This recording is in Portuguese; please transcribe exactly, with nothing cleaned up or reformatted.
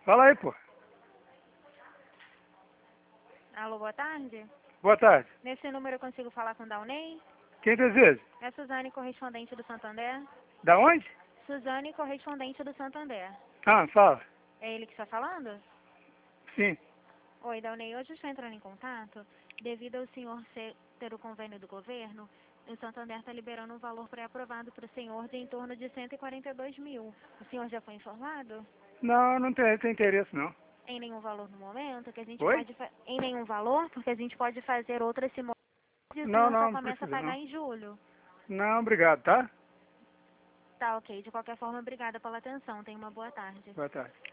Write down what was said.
Fala aí, pô. Alô, boa tarde. Boa tarde. Nesse número eu consigo falar com o Dalney? Quem deseja? É Suzane, correspondente do Santander. Da onde? Suzane, correspondente do Santander. Ah, fala. É ele que está falando? Sim. Oi, Dalney. Hoje eu estou entrando em contato devido ao senhor ser, ter o convênio do governo. O Santander está liberando um valor pré-aprovado para o senhor de em torno de cento e quarenta e dois mil. O senhor já foi informado? Não, não tem, tem interesse, não. Em nenhum valor no momento, que a gente Oi? pode... fa- Em nenhum valor, porque a gente pode fazer outras simulações e o Não, senhor só não, não começa a precisa, pagar não. em julho. Não, obrigado, tá? Tá, ok. De qualquer forma, obrigada pela atenção. Tenha uma boa tarde. Boa tarde.